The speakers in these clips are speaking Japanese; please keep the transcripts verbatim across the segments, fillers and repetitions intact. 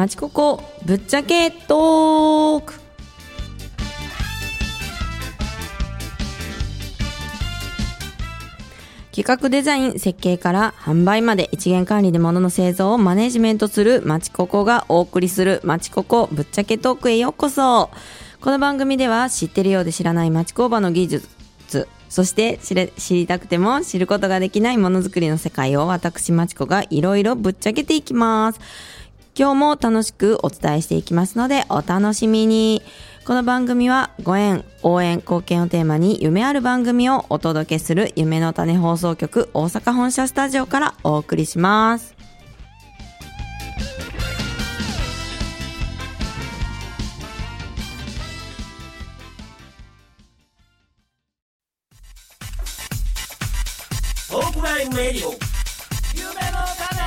まちここぶっちゃけトーク。企画デザイン設計から販売まで一元管理で物の製造をマネジメントするまちここがお送りするまちここぶっちゃけトークへようこそ。この番組では知ってるようで知らない町工場の技術、そして知れ、知りたくても知ることができないものづくりの世界を私まちこがいろいろぶっちゃけていきます。今日も楽しくお伝えしていきますのでお楽しみに。この番組はご縁、応援、貢献をテーマに夢ある番組をお届けする夢の種放送局大阪本社スタジオからお送りします。 トークライブレディオ夢の種。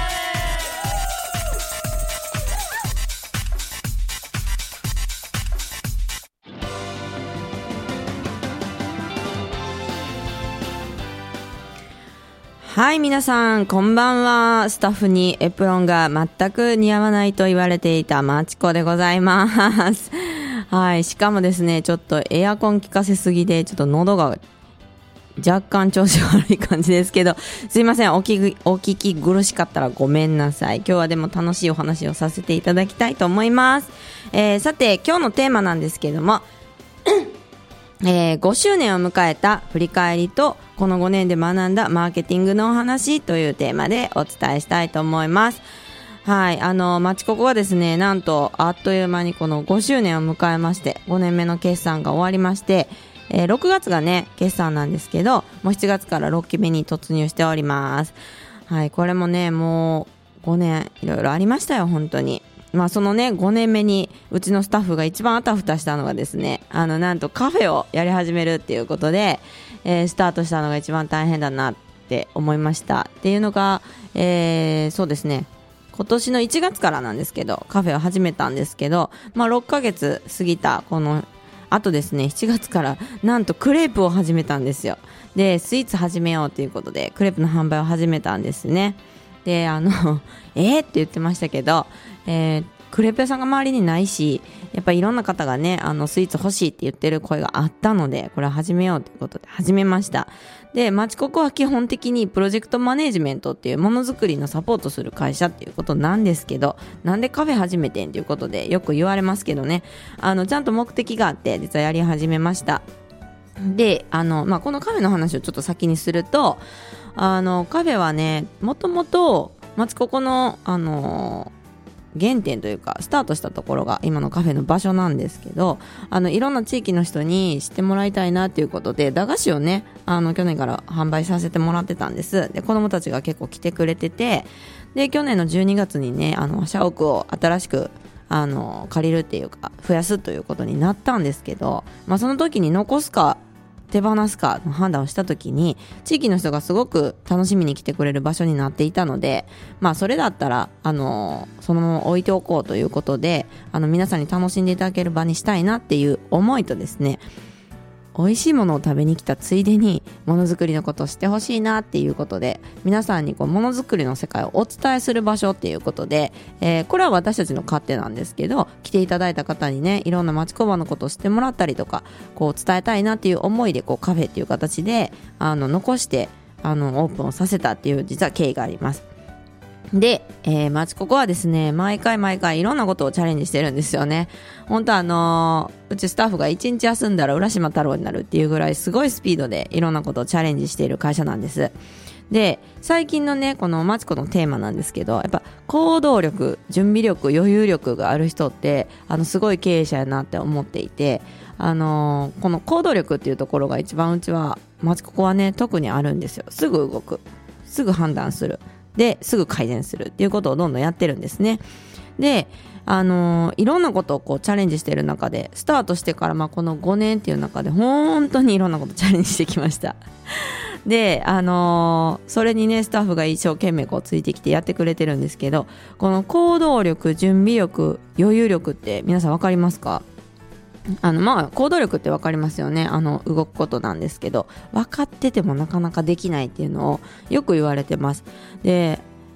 はい、皆さんこんばんは。スタッフにエプロンが全く似合わないと言われていたまちこでございますはい、しかもですね、ちょっとエアコン効かせすぎでちょっと喉が若干調子悪い感じですけど、すいません、お聞き、お聞き苦しかったらごめんなさい。今日はでも楽しいお話をさせていただきたいと思います。えー、さて今日のテーマなんですけどもえー、ごしゅうねんを迎えた振り返りとこのごねんで学んだマーケティングのお話というテーマでお伝えしたいと思います。はい、あのまちここはですね、なんとあっという間にこのごしゅうねんを迎えまして、ごねんめの決算が終わりまして、えー、ろくがつがね決算なんですけど、もうしちがつからろっきめに突入しております。はい、これもねもうごねんいろいろありましたよ本当に。まあそのねごねんめにうちのスタッフが一番あたふたしたのがですね、あのなんとカフェをやり始めるっていうことで、えー、スタートしたのが一番大変だなって思いましたっていうのが、えー、そうですね、今年のいちがつからなんですけどカフェを始めたんですけど、まあろっかげつ過ぎたこのあとですね、しちがつからなんとクレープを始めたんですよ。でスイーツ始めようということでクレープの販売を始めたんですね。であのえーって言ってましたけど、えー、クレープ屋さんが周りにないし、やっぱりいろんな方がねあのスイーツ欲しいって言ってる声があったので、これは始めようということで始めました。でまちここは基本的にプロジェクトマネージメントっていうものづくりのサポートする会社っていうことなんですけど、なんでカフェ始めてんっていうことでよく言われますけどね、あのちゃんと目的があって実はやり始めました。であの、まあ、このカフェの話をちょっと先にすると、あのカフェはねもともとまちここのあの原点というかスタートしたところが今のカフェの場所なんですけど、あのいろんな地域の人に知ってもらいたいなということで駄菓子をねあの去年から販売させてもらってたんです。で子どもたちが結構来てくれてて、で去年のじゅうにがつにねあの社屋を新しくあの借りるっていうか増やすということになったんですけど、まあ、その時に残すか手放すかの判断をした時に地域の人がすごく楽しみに来てくれる場所になっていたので、まあそれだったらあのそのまま置いておこうということで、あの皆さんに楽しんでいただける場にしたいなっていう思いとですね、美味しいものを食べに来たついでにものづくりのことをしてほしいなっていうことで、皆さんにこうものづくりの世界をお伝えする場所っていうことで、えー、これは私たちの勝手なんですけど、来ていただいた方にねいろんな町工場のことを知ってもらったりとかこう伝えたいなっていう思いでこうカフェっていう形であの残してあのオープンをさせたっていう実は経緯があります。で、えー、まちここはですね毎回毎回いろんなことをチャレンジしてるんですよね。本当あのー、うちスタッフが一日休んだら浦島太郎になるっていうぐらいすごいスピードでいろんなことをチャレンジしている会社なんです。で最近のねこのまちこのテーマなんですけど、やっぱ行動力、準備力、余裕力がある人ってあのすごい経営者やなって思っていて、あのー、この行動力っていうところが一番うちはまちここはね特にあるんですよ。すぐ動く、すぐ判断する、ですぐ改善するっていうことをどんどんやってるんですね。であのー、いろんなことをこうチャレンジしている中でスタートしてからまあこのごねんっていう中で本当にいろんなことチャレンジしてきましたであのー、それにねスタッフが一生懸命こうついてきてやってくれてるんですけど、この行動力、準備力、余裕力って皆さん分かりますか？あのまあ行動力って分かりますよね。あの動くことなんですけど、分かっててもなかなかできないっていうのをよく言われてます。で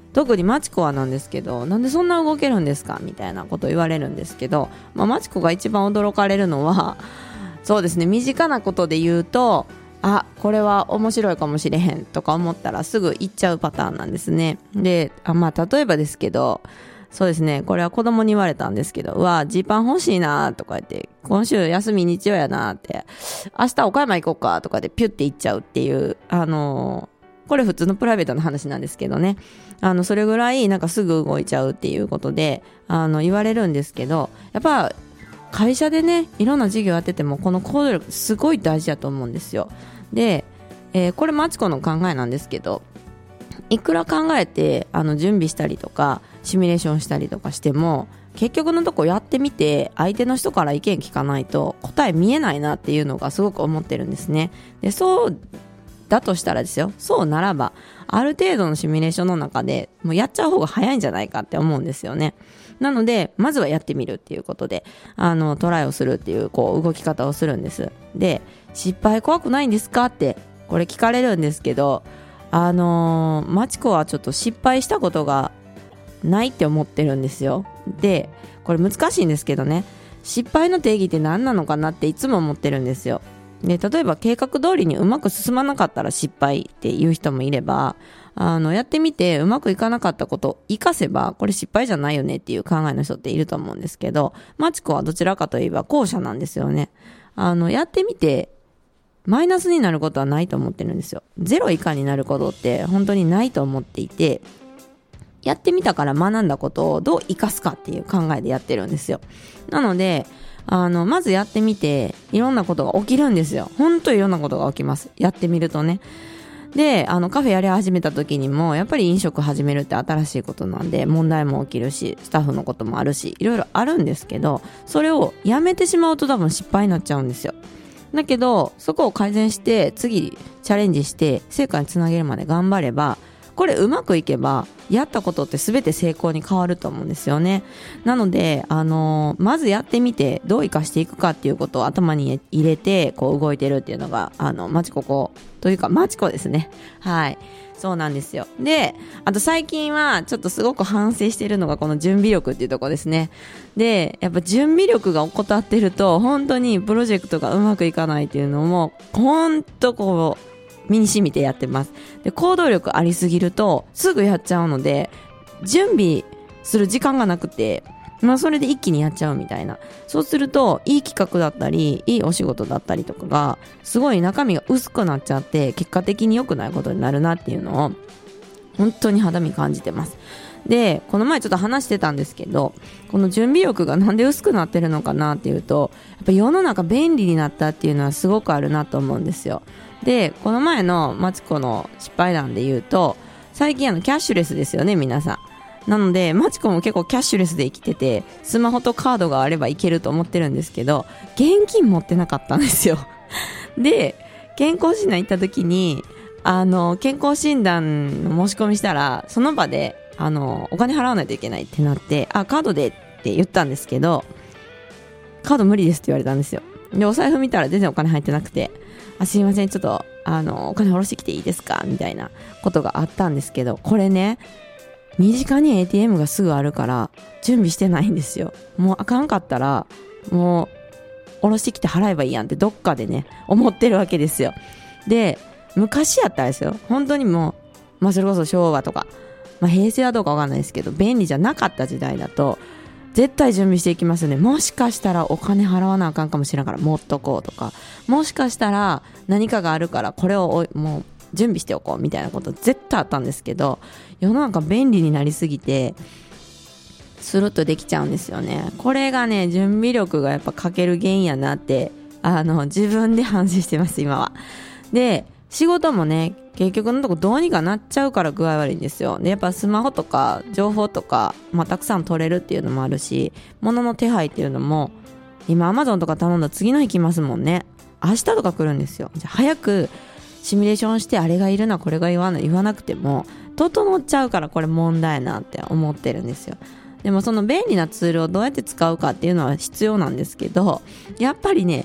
特にマチコはなんですけど、なんでそんな動けるんですかみたいなことを言われるんですけど、まあ、マチコが一番驚かれるのはそうですね、身近なことで言うと、あ、これは面白いかもしれへんとか思ったらすぐ行っちゃうパターンなんですね。で、あ、まあ例えばですけど、そうですね、これは子供に言われたんですけど、うわ、ジーパン欲しいなとか言って、今週休み日曜やなって、明日岡山行こうかとかでピュッて行っちゃうっていう、あのー、これ普通のプライベートの話なんですけどね、あのそれぐらいなんかすぐ動いちゃうっていうことであの言われるんですけど、やっぱ会社でねいろんな事業やっててもこの行動力すごい大事だと思うんですよ。で、えー、これマチコの考えなんですけど、いくら考えてあの準備したりとかシミュレーションしたりとかしても結局のとこやってみて相手の人から意見聞かないと答え見えないなっていうのがすごく思ってるんですね。で、そうだとしたらですよ、そうならばある程度のシミュレーションの中でもうやっちゃう方が早いんじゃないかって思うんですよね。なのでまずはやってみるっていうことであのトライをするっていうこう動き方をするんです。で、失敗怖くないんですかってこれ聞かれるんですけど、あのー、マチコはちょっと失敗したことがないって思ってるんですよ。で、これ難しいんですけどね、失敗の定義って何なのかなっていつも思ってるんですよ。で、例えば計画通りにうまく進まなかったら失敗っていう人もいれば、あのやってみてうまくいかなかったことを活かせばこれ失敗じゃないよねっていう考えの人っていると思うんですけど、マチコはどちらかといえば後者なんですよね。あのやってみてマイナスになることはないと思ってるんですよ。ゼロ以下になることって本当にないと思っていて、やってみたから学んだことをどう生かすかっていう考えでやってるんですよ。なのであのまずやってみていろんなことが起きるんですよ。本当にいろんなことが起きます、やってみるとね。で、あのカフェやり始めた時にもやっぱり飲食始めるって新しいことなんで問題も起きるしスタッフのこともあるしいろいろあるんですけど、それをやめてしまうと多分失敗になっちゃうんですよ。だけどそこを改善して次チャレンジして成果につなげるまで頑張れば、これうまくいけばやったことって全て成功に変わると思うんですよね。なので、あのー、まずやってみてどう生かしていくかっていうことを頭に入れてこう動いてるっていうのがあのマチココというかマチコですね。はい、そうなんですよ。で、あと最近はちょっとすごく反省しているのがこの準備力っていうところですね。で、やっぱ準備力が怠ってると本当にプロジェクトがうまくいかないっていうのも本当こう身に染みてやってます。で、行動力ありすぎるとすぐやっちゃうので準備する時間がなくて、まあそれで一気にやっちゃうみたいな。そうするといい企画だったりいいお仕事だったりとかがすごい中身が薄くなっちゃって結果的に良くないことになるなっていうのを本当に肌身感じてます。で、この前ちょっと話してたんですけど、この準備力がなんで薄くなってるのかなっていうと、やっぱ世の中便利になったっていうのはすごくあるなと思うんですよ。で、この前のマチコの失敗談で言うと、最近あのキャッシュレスですよね皆さん。なのでマチコも結構キャッシュレスで生きててスマホとカードがあればいけると思ってるんですけど、現金持ってなかったんですよ。で、健康診断行った時にあの健康診断の申し込みしたらその場であのお金払わないといけないってなって、あ、カードでって言ったんですけど、カード無理ですって言われたんですよ。で、お財布見たら全然お金入ってなくて、あ、すいませんちょっとあのお金下ろしてきていいですかみたいなことがあったんですけど、これね身近に エーティーエム がすぐあるから準備してないんですよ。もうあかんかったらもう下ろしてきて払えばいいやんってどっかでね思ってるわけですよ。で、昔やったらですよ、本当にもう、まあ、それこそ昭和とか、まあ、平成はどうかわかんないですけど便利じゃなかった時代だと絶対準備していきますよね。もしかしたらお金払わなあかんかもしれんから持っとこうとか、もしかしたら何かがあるからこれをもう準備しておこうみたいなこと絶対あったんですけど、世の中便利になりすぎてスルッとできちゃうんですよね。これがね準備力がやっぱ欠ける原因やなってあの自分で反省してます今は。で、仕事もね結局のとこどうにかなっちゃうから具合悪いんですよ。で、やっぱスマホとか情報とか、まあ、たくさん取れるっていうのもあるし、物の手配っていうのも今 Amazon とか頼んだら次の日来ますもんね。明日とか来るんですよ。じゃあ早くシミュレーションしてあれがいるなこれが言わな言わなくても整っちゃうから、これ問題なって思ってるんですよ。でもその便利なツールをどうやって使うかっていうのは必要なんですけど、やっぱりね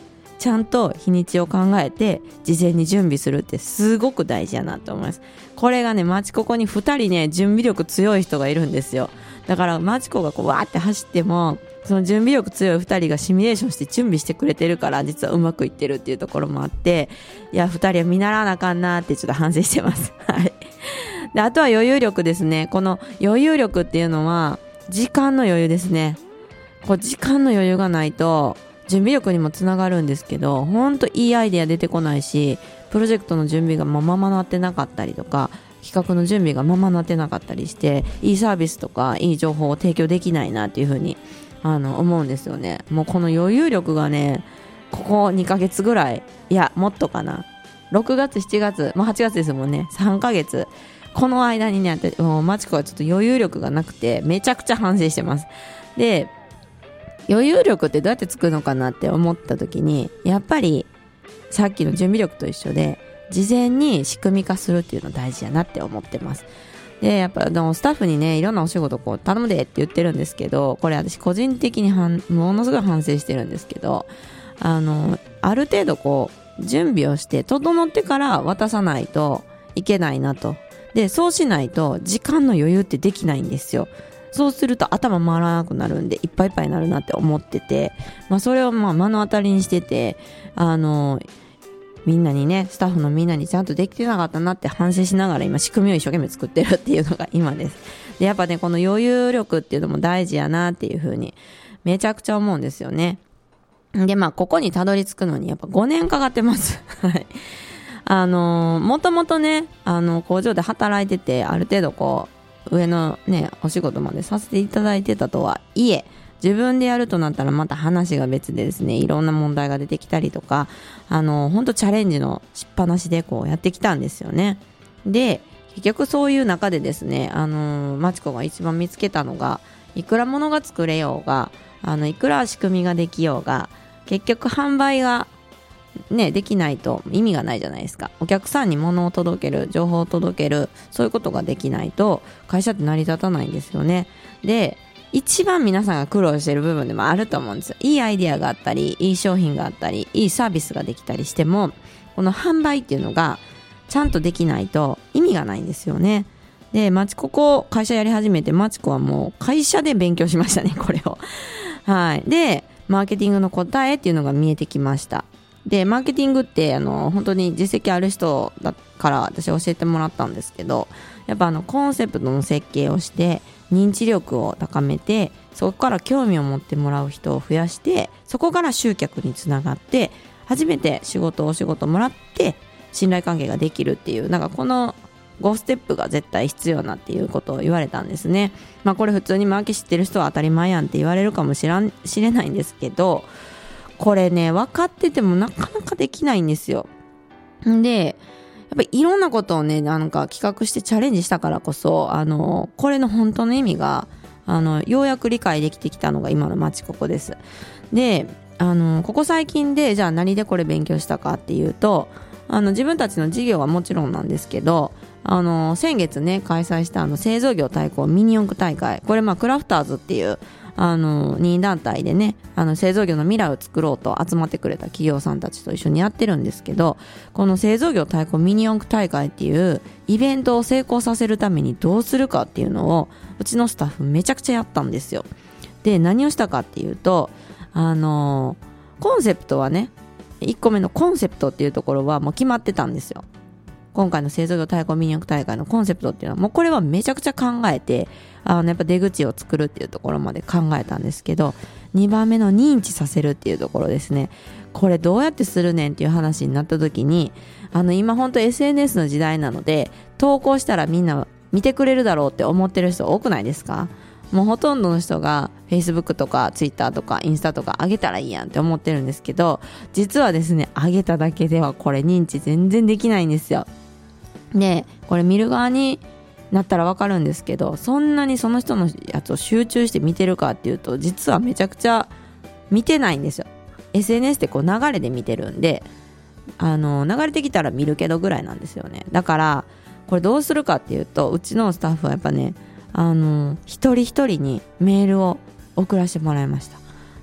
ちゃんと日にちを考えて事前に準備するってすごく大事やなと思います。これがね、マチココにふたりね準備力強い人がいるんですよ。だからマチコがこうわーって走っても、その準備力強いふたりがシミュレーションして準備してくれてるから、実はうまくいってるっていうところもあって、いやふたりは見習わなあかんなってちょっと反省してますはいで、あとは余裕力ですね。この余裕力っていうのは時間の余裕ですね。こう時間の余裕がないと準備力にもつながるんですけど、ほんといいアイデア出てこないし、プロジェクトの準備がまままなってなかったりとか、企画の準備がままなってなかったりして、いいサービスとかいい情報を提供できないなっていうふうにあの思うんですよね。もうこの余裕力がね、ここにかげつぐらい、いやもっとかな、ろくがつしちがつ、もうはちがつですもんね、さんかげつ、この間にね、もうマチコはちょっと余裕力がなくてめちゃくちゃ反省してます。で、余裕力ってどうやってつくのかなって思った時に、やっぱりさっきの準備力と一緒で事前に仕組み化するっていうの大事やなって思ってます。で、やっぱでもスタッフにね、いろんなお仕事こう頼むでって言ってるんですけど、これ私個人的にはんものすごい反省してるんですけど、あのある程度こう準備をして整ってから渡さないといけないなと。で、そうしないと時間の余裕ってできないんですよ。そうすると頭回らなくなるんでいっぱいいっぱいになるなって思ってて、まあ、それをまあ目の当たりにしてて、あのみんなにね、スタッフのみんなにちゃんとできてなかったなって反省しながら今仕組みを一生懸命作ってるっていうのが今です。で、やっぱね、この余裕力っていうのも大事やなっていうふうにめちゃくちゃ思うんですよね。で、まあここにたどり着くのにやっぱごねんかかってますはいあのもともとね、あの工場で働いてて、ある程度こう上のねお仕事までさせていただいてたとはいえ、自分でやるとなったらまた話が別でですね、いろんな問題が出てきたりとか、あの本当チャレンジのしっぱなしでこうやってきたんですよね。で、結局そういう中でですね、あのマチコが一番見つけたのが、いくら物が作れようが、あのいくら仕組みができようが、結局販売がね、できないと意味がないじゃないですか。お客さんに物を届ける、情報を届ける、そういうことができないと会社って成り立たないんですよね。で、一番皆さんが苦労している部分でもあると思うんですよ。いいアイデアがあったり、いい商品があったり、いいサービスができたりしても、この販売っていうのがちゃんとできないと意味がないんですよね。で、マチココ会社やり始めて、マチコはもう会社で勉強しましたね、これをはい。で、マーケティングの答えっていうのが見えてきました。で、マーケティングってあの本当に実績ある人だから私教えてもらったんですけど、やっぱあのコンセプトの設計をして認知力を高めて、そこから興味を持ってもらう人を増やして、そこから集客につながって初めて仕事お仕事もらって信頼関係ができるっていう、なんかこのごステップが絶対必要なっていうことを言われたんですね。まあこれ普通にマーケ知ってる人は当たり前やんって言われるかもしらんしれないんですけど、これね分かっててもなかなかできないんですよ。んで、やっぱりいろんなことをね、なんか企画してチャレンジしたからこそ、あのこれの本当の意味があのようやく理解できてきたのが今のマチココです。で、あのここ最近でじゃあ何でこれ勉強したかっていうと、あの自分たちの事業はもちろんなんですけど、あの先月ね開催したあの製造業対抗ミニ四駆大会、これまあクラフターズっていうあの任意団体でね、あの製造業の未来を作ろうと集まってくれた企業さんたちと一緒にやってるんですけど、この製造業対抗ミニ四駆大会っていうイベントを成功させるためにどうするかっていうのをうちのスタッフめちゃくちゃやったんですよ。で、何をしたかっていうと、あのコンセプトはね、いっこめのコンセプトっていうところはもう決まってたんですよ。今回の製造業対抗ミニ四駆大会のコンセプトっていうのはもうこれはめちゃくちゃ考えて、あのやっぱ出口を作るっていうところまで考えたんですけど、にばんめの認知させるっていうところですね。これどうやってするねんっていう話になった時に、あの今本当 エスエヌエス の時代なので、投稿したらみんな見てくれるだろうって思ってる人多くないですか？もうほとんどの人が Facebook とか Twitter とかインスタとか上げたらいいやんって思ってるんですけど、実はですね、上げただけではこれ認知全然できないんですよ。で、これ見る側になったらわかるんですけど、そんなにその人のやつを集中して見てるかっていうと、実はめちゃくちゃ見てないんですよ。 エスエヌエス ってこう流れで見てるんで、あの流れてきたら見るけどぐらいなんですよね。だからこれどうするかっていうと、うちのスタッフはやっぱね、あの一人一人にメールを送らせてもらいました。で、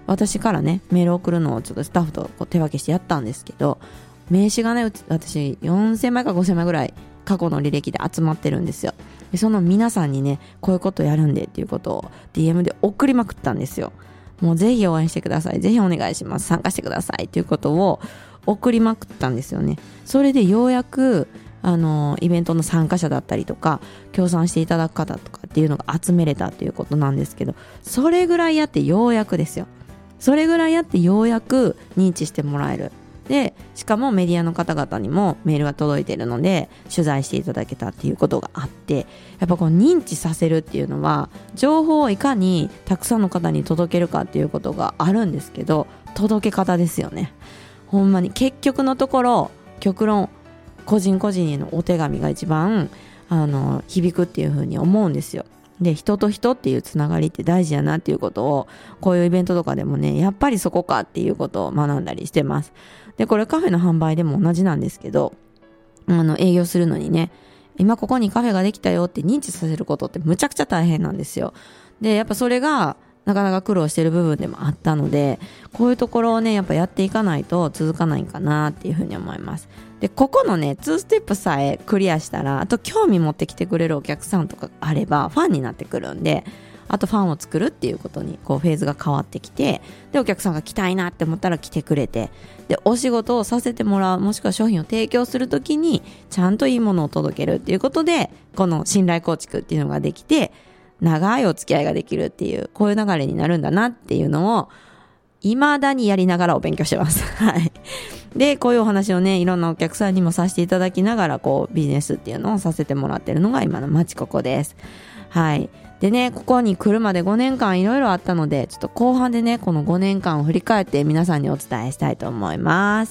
私からねメール送るのをちょっとスタッフとこう手分けしてやったんですけど、名刺がねうち私よんせんまいかごせんまいぐらい過去の履歴で集まってるんですよ。でその皆さんにねこういうことやるんでっていうことを ディーエム で送りまくったんですよ。もうぜひ応援してください、ぜひお願いします、参加してくださいということを送りまくったんですよね。それでようやくあのイベントの参加者だったりとか協賛していただく方とかっていうのが集めれたということなんですけど、それぐらいやってようやくですよ、それぐらいやってようやく認知してもらえる。でしかもメディアの方々にもメールが届いているので取材していただけたっていうことがあって、やっぱこの認知させるっていうのは情報をいかにたくさんの方に届けるかっていうことがあるんですけど、届け方ですよね。ほんまに結局のところ極論個人個人へのお手紙が一番あの響くっていう風に思うんですよ。で人と人っていうつながりって大事やなっていうことをこういうイベントとかでもねやっぱりそこかっていうことを学んだりしてます。でこれカフェの販売でも同じなんですけど、あの営業するのにね今ここにカフェができたよって認知させることってむちゃくちゃ大変なんですよ。でやっぱそれがなかなか苦労してる部分でもあったので、こういうところをねやっぱやっていかないと続かないかなっていうふうに思います。でここのねにステップさえクリアしたら、あと興味持ってきてくれるお客さんとかあればファンになってくるんで、あとファンを作るっていうことにこうフェーズが変わってきて、でお客さんが来たいなって思ったら来てくれて、でお仕事をさせてもらう、もしくは商品を提供するときにちゃんといいものを届けるっていうことで、この信頼構築っていうのができて長いお付き合いができるっていう、こういう流れになるんだなっていうのを未だにやりながらお勉強してますはい。でこういうお話をねいろんなお客さんにもさせていただきながらこうビジネスっていうのをさせてもらってるのが今のまちここです。はい。でねここに来るまでごねんかんいろいろあったので、ちょっと後半でねこのごねんかんを振り返って皆さんにお伝えしたいと思います。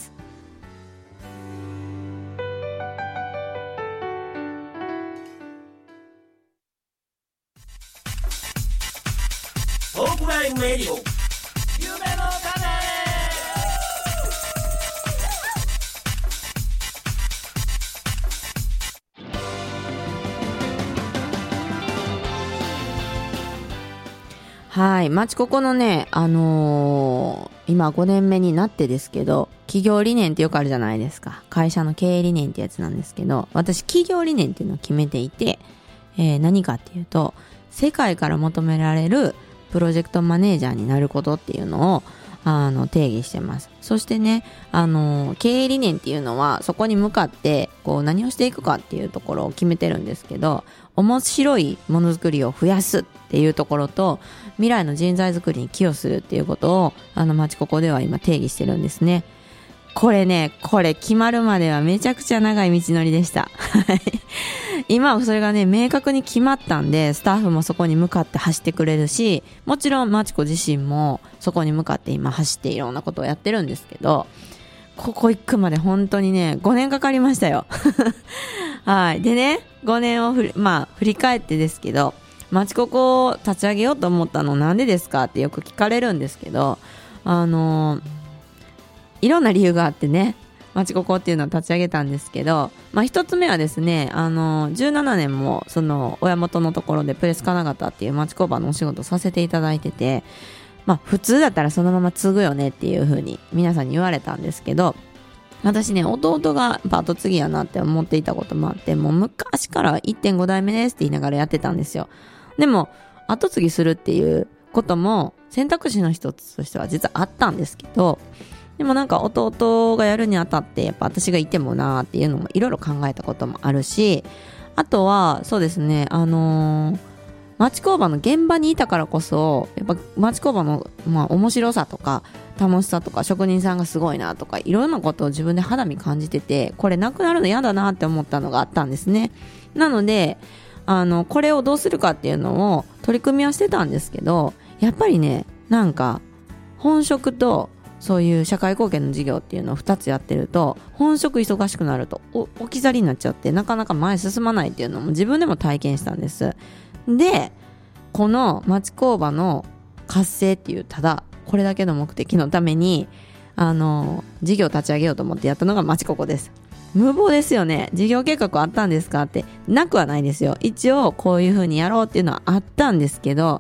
トークラインレディオ夢の種。 はい、まちここのね、あのー、今ごねんめになってですけど、企業理念ってよくあるじゃないですか。会社の経営理念ってやつなんですけど、私企業理念っていうのを決めていて、えー、何かっていうと、世界から求められるプロジェクトマネージャーになることっていうのをあの定義してます。そしてね、あの経営理念っていうのはそこに向かってこう何をしていくかっていうところを決めてるんですけど、面白いものづくりを増やすっていうところと未来の人材づくりに寄与するっていうことをあのまちここでは今定義してるんですね。これね、これ決まるまではめちゃくちゃ長い道のりでした。今はそれがね明確に決まったんで、スタッフもそこに向かって走ってくれるし、もちろんまちこ自身もそこに向かって今走っていろんなことをやってるんですけど、ここ行くまで本当にねごねんかかりましたよ。はい。でねごねんをふり、まあ、振り返ってですけど、まちここを立ち上げようと思ったのなんでですかってよく聞かれるんですけど、あのー、いろんな理由があってねまちここっていうのを立ち上げたんですけど、まあ、一つ目はですね、あのじゅうななねんもその親元のところでプレス金型っていう町工場のお仕事させていただいてて、まあ、普通だったらそのまま継ぐよねっていう風に皆さんに言われたんですけど、私ね弟がパート継ぎやなって思っていたこともあって、もう昔から いってんご 代目ですって言いながらやってたんですよ。でも後継ぎするっていうことも選択肢の一つとしては実はあったんですけど、でもなんか弟がやるにあたってやっぱ私がいてもなーっていうのもいろいろ考えたこともあるし、あとはそうですね、あのー、町工場の現場にいたからこそやっぱ町工場の、まあ、面白さとか楽しさとか職人さんがすごいなとかいろんなことを自分で肌身感じてて、これなくなるの嫌だなって思ったのがあったんですね。なのであのこれをどうするかっていうのを取り組みはしてたんですけど、やっぱりねなんか本職とそういう社会貢献の事業っていうのをふたつやってると、本職忙しくなると置き去りになっちゃってなかなか前進まないっていうのも自分でも体験したんです。でこの町工場の活性っていうただこれだけの目的のためにあの事業立ち上げようと思ってやったのが町ここです。無謀ですよね。事業計画あったんですかってなくはないですよ。一応こういう風にやろうっていうのはあったんですけど、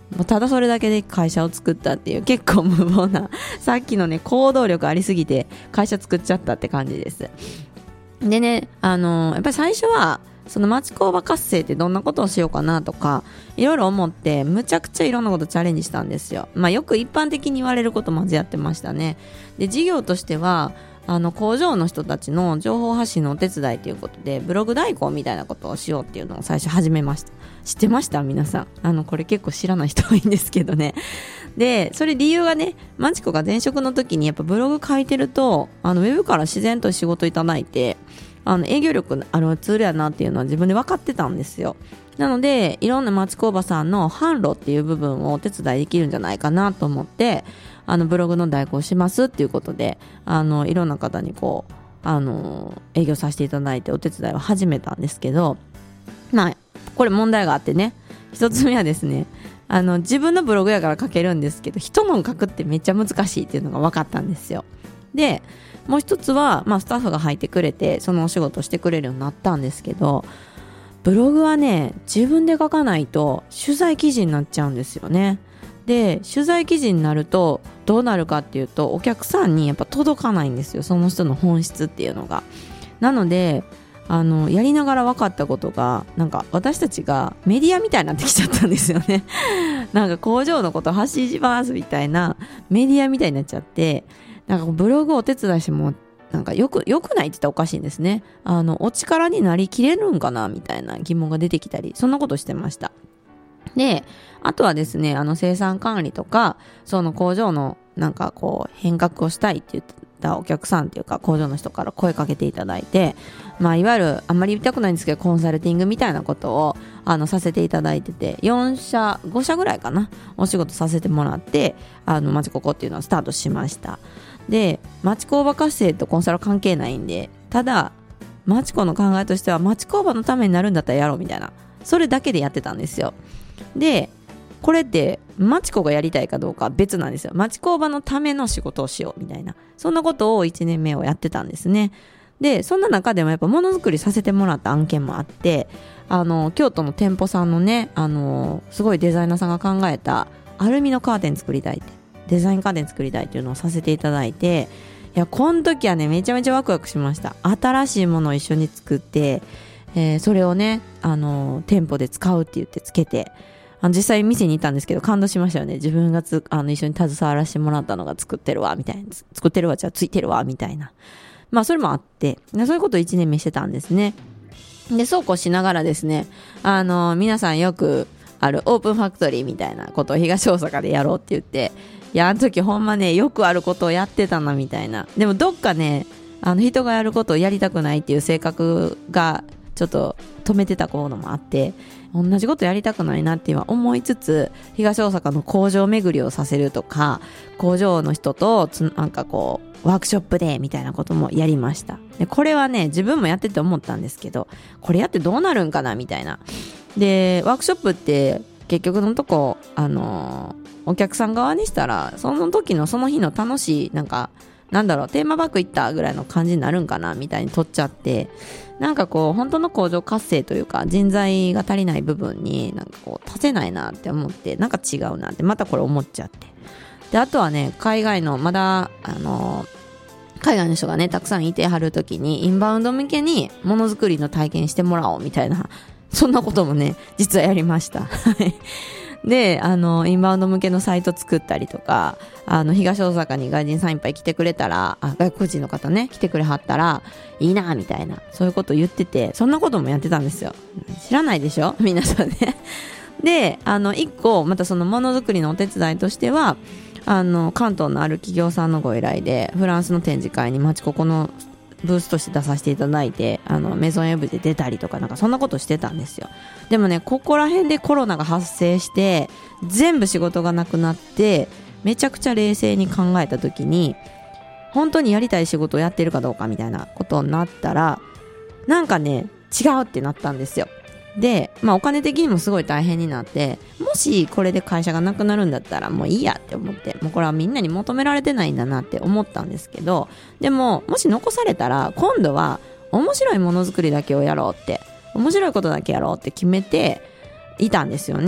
もうただそれだけで会社を作ったっていう結構無謀なさっきのね行動力ありすぎて会社作っちゃったって感じです。でね、あのー、やっぱり最初はその町工場活性ってどんなことをしようかなとかいろいろ思ってむちゃくちゃいろんなことチャレンジしたんですよ。まあよく一般的に言われることまずやってましたね。で事業としてはあの工場の人たちの情報発信のお手伝いということでブログ代行みたいなことをしようっていうのを最初始めました。知ってました皆さん？あのこれ結構知らない人多いんですけどね。でそれ理由がね、マチコが前職の時にやっぱブログ書いてるとあのウェブから自然と仕事いただいてあの営業力あるツールやなっていうのは自分で分かってたんですよ。なのでいろんな町工場さんの販路っていう部分をお手伝いできるんじゃないかなと思ってあのブログの代行しますっていうことであのいろんな方にこうあの営業させていただいてお手伝いを始めたんですけど、まあこれ問題があってね、一つ目はですねあの自分のブログやから書けるんですけど人の書くってめっちゃ難しいっていうのが分かったんですよ。でもう一つは、まあ、スタッフが入ってくれてそのお仕事をしてくれるようになったんですけど、ブログはね自分で書かないと取材記事になっちゃうんですよね。で取材記事になるとどうなるかっていうとお客さんにやっぱ届かないんですよ、その人の本質っていうのが。なのであのやりながら分かったことがなんか私たちがメディアみたいになってきちゃったんですよねなんか工場のこと発信しますみたいなメディアみたいになっちゃって、なんかブログをお手伝いしてもなんかよくよくないって言ったらおかしいんですね。あのお力になりきれるんかなみたいな疑問が出てきたりそんなことしてました。であとはですねあの生産管理とかその工場のなんかこう変革をしたいって言ったお客さんっていうか工場の人から声かけていただいて、まあいわゆるあんまり言いたくないんですけどコンサルティングみたいなことをあのさせていただいててよん社ご社ぐらいかなお仕事させてもらってあの町ココっていうのをスタートしました。で町工場活性とコンサル関係ないんで、ただ町工の考えとしては町工場のためになるんだったらやろうみたいなそれだけでやってたんですよ。でこれって町工がやりたいかどうかは別なんですよ。町工場のための仕事をしようみたいなそんなことをいちねんめをやってたんですね。でそんな中でもやっぱものづくりさせてもらった案件もあって、あの京都の店舗さんのねあのすごいデザイナーさんが考えたアルミのカーテン作りたいってデザインカーテン作りたいっていうのをさせていただいて、いやこの時はねめちゃめちゃワクワクしました。新しいものを一緒に作って、えー、それをねあの店舗で使うって言ってつけてあの実際店に行ったんですけど感動しましたよね。自分がつあの一緒に携わらせてもらったのが作ってるわみたいな作ってるわじゃあついてるわみたいな、まあそれもあってそういうことをいちねんめしてたんですね。でそうこうしながらですねあの皆さんよくあるオープンファクトリーみたいなことを東大阪でやろうって言って、いやあの時ほんまねよくあることをやってたなみたいな、でもどっかねあの人がやることをやりたくないっていう性格がちょっと止めてたこともあって同じことやりたくないなって今思いつつ東大阪の工場巡りをさせるとか工場の人とつなんかこうワークショップでみたいなこともやりました。でこれはね自分もやってて思ったんですけどこれやってどうなるんかなみたいな。でワークショップって結局のとこあのー、お客さん側にしたらその時のその日の楽しいなんかなんだろうテーマパーク行ったぐらいの感じになるんかなみたいに取っちゃって、なんかこう本当の工場活性というか人材が足りない部分になんかこう足せないなって思ってなんか違うなってまたこれ思っちゃって、であとはね海外のまだあの海外の人がねたくさんいてはるときにインバウンド向けにものづくりの体験してもらおうみたいなそんなこともね実はやりましたであのインバウンド向けのサイト作ったりとかあの東大阪に外人さんいっぱい来てくれたらあ外国人の方ね来てくれはったらいいなみたいなそういうこと言っててそんなこともやってたんですよ。知らないでしょ皆さんねであのいっこまたそのものづくりのお手伝いとしてはあの関東のある企業さんのご依頼でフランスの展示会に町ココのブースとして出させていただいてあのメゾンエブで出たりとかなんかそんなことしてたんですよ。でもねここら辺でコロナが発生して全部仕事がなくなってめちゃくちゃ冷静に考えた時に本当にやりたい仕事をやってるかどうかみたいなことになったらなんかね違うってなったんですよ。で、まあ、お金的にもすごい大変になってもしこれで会社がなくなるんだったらもういいやって思ってもうこれはみんなに求められてないんだなって思ったんですけど、でももし残されたら今度は面白いものづくりだけをやろうって面白いことだけやろうって決めていたんですよね。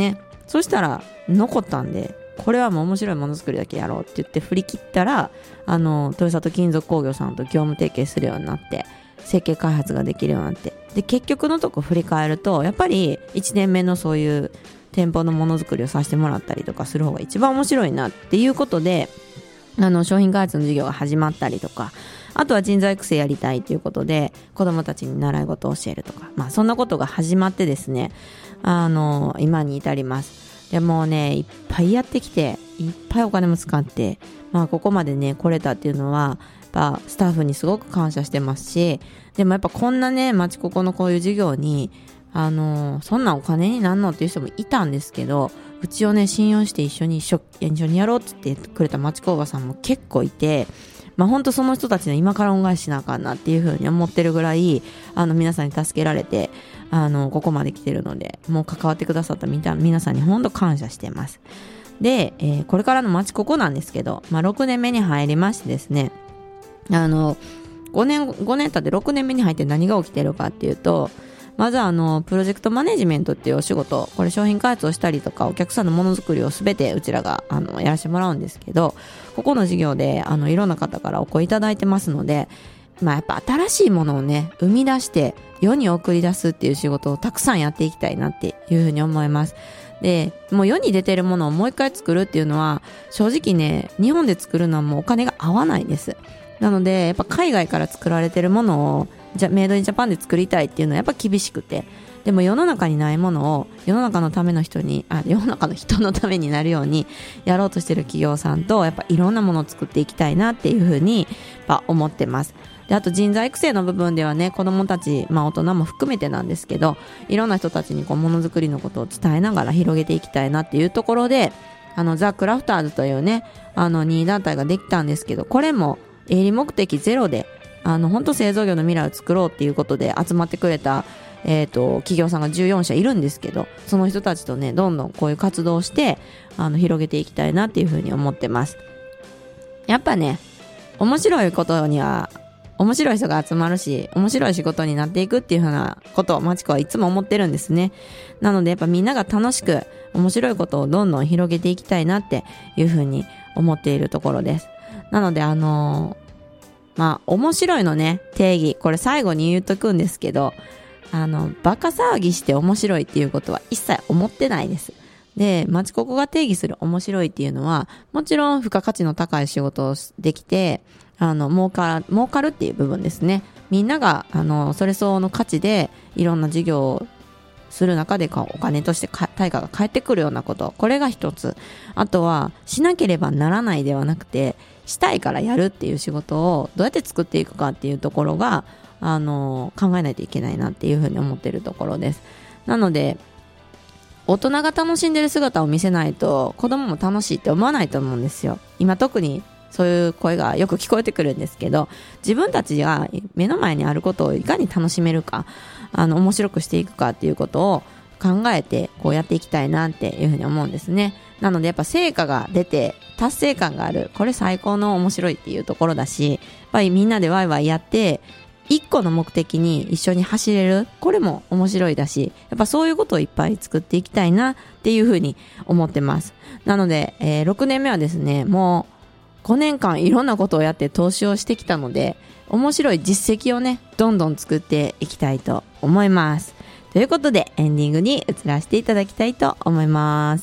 そしたら残ったんで、これはもう面白いものづくりだけやろうって言って振り切ったら、あの豊里金属工業さんと業務提携するようになって、設計開発ができるようになって、で結局のとこ振り返ると、やっぱりいちねんめのそういう店舗のものづくりをさせてもらったりとかする方が一番面白いなっていうことで、あの商品開発の授業が始まったりとか、あとは人材育成やりたいということで子どもたちに習い事を教えるとか、まあそんなことが始まってですね、あの今に至ります。でもうね、いっぱいやってきて、いっぱいお金も使って、まあここまでね来れたっていうのは、やっぱスタッフにすごく感謝してますし、でもやっぱこんなね町ここのこういう授業にあのそんなお金になんのっていう人もいたんですけど、うちをね信用して一緒に一緒にやろうって言ってくれた町工場さんも結構いて、まあ本当その人たちの今から恩返ししなあかんなっていう風に思ってるぐらい、あの皆さんに助けられて、あのここまで来てるので、もう関わってくださったみた皆さんに本当感謝してます。で、えー、これからの町ここなんですけど、まあろくねんめに入りましてですね、あの5年5年経ってろくねんめに入って何が起きてるかっていうと、まずあのプロジェクトマネジメントっていうお仕事、これ商品開発をしたりとかお客さんのものづくりをすべてうちらがあのやらせてもらうんですけど、ここの事業であのいろんな方からお声いただいてますので、まあやっぱ新しいものをね生み出して世に送り出すっていう仕事をたくさんやっていきたいなっていうふうに思います。でもう世に出てるものをもう一回作るっていうのは正直ね、日本で作るのはもうお金が合わないです。なのでやっぱ海外から作られてるものをじゃメイドインジャパンで作りたいっていうのはやっぱ厳しくて、でも世の中にないものを世の中のための人にあ世の中の人のためになるようにやろうとしてる企業さんとやっぱいろんなものを作っていきたいなっていうふうにやっぱ思ってます。であと人材育成の部分ではね、子どもたち、まあ、大人も含めてなんですけど、いろんな人たちにこうものづくりのことを伝えながら広げていきたいなっていうところで、あのザ・クラフターズというねあの任意団体ができたんですけど、これも営利目的ゼロであの本当製造業の未来を作ろうっていうことで集まってくれた、えーと、企業さんがじゅうよんしゃいるんですけど、その人たちとねどんどんこういう活動をしてあの広げていきたいなっていうふうに思ってます。やっぱね面白いことには面白い人が集まるし、面白い仕事になっていくっていうふうなことをマチコはいつも思ってるんですね。なのでやっぱみんなが楽しく面白いことをどんどん広げていきたいなっていうふうに思っているところです。なのであのーまあ面白いのね定義、これ最後に言うとくんですけど、あのバカ騒ぎして面白いっていうことは一切思ってないです。でマチココが定義する面白いっていうのは、もちろん付加価値の高い仕事をできてあの儲か儲かるっていう部分ですね。みんながあのそれ相応の価値でいろんな事業をする中でお金として対価が返ってくるようなこと、これが一つ。あとはしなければならないではなくて、したいからやるっていう仕事をどうやって作っていくかっていうところがあの考えないといけないなっていうふうに思っているところです。なので大人が楽しんでる姿を見せないと子供も楽しいって思わないと思うんですよ。今特にそういう声がよく聞こえてくるんですけど、自分たちが目の前にあることをいかに楽しめるか、あの面白くしていくかっていうことを考えてこうやっていきたいなっていうふうに思うんですね。なのでやっぱ成果が出て達成感がある、これ最高の面白いっていうところだし、やっぱりみんなでワイワイやって一個の目的に一緒に走れる、これも面白いだし、やっぱそういうことをいっぱい作っていきたいなっていうふうに思ってます。なので、えー、ろくねんめはですね、もうごねんかんいろんなことをやって投資をしてきたので、面白い実績をねどんどん作っていきたいと思います。ということでエンディングに移らせていただきたいと思います。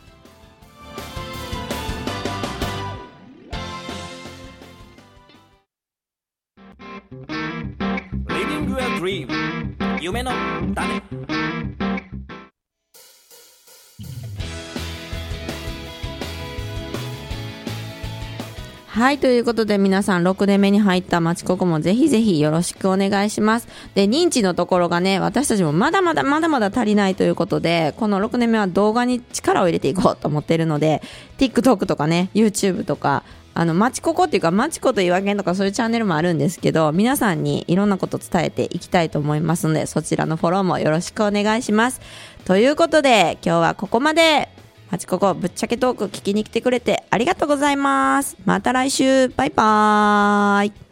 Living a dream 夢の種。 はい、ということで皆さんろくねんめに入ったマチココもぜひぜひよろしくお願いします。で、認知のところがね、私たちもまだまだまだまだ足りないということで、このろくねんめは動画に力を入れていこうと思っているので、TikTok とかね、YouTube とか、あの、マチココっていうか、マチコと岩見とかそういうチャンネルもあるんですけど、皆さんにいろんなことを伝えていきたいと思いますので、そちらのフォローもよろしくお願いします。ということで、今日はここまで。マチココぶっちゃけトーク聞きに来てくれてありがとうございます。また来週。バイバーイ。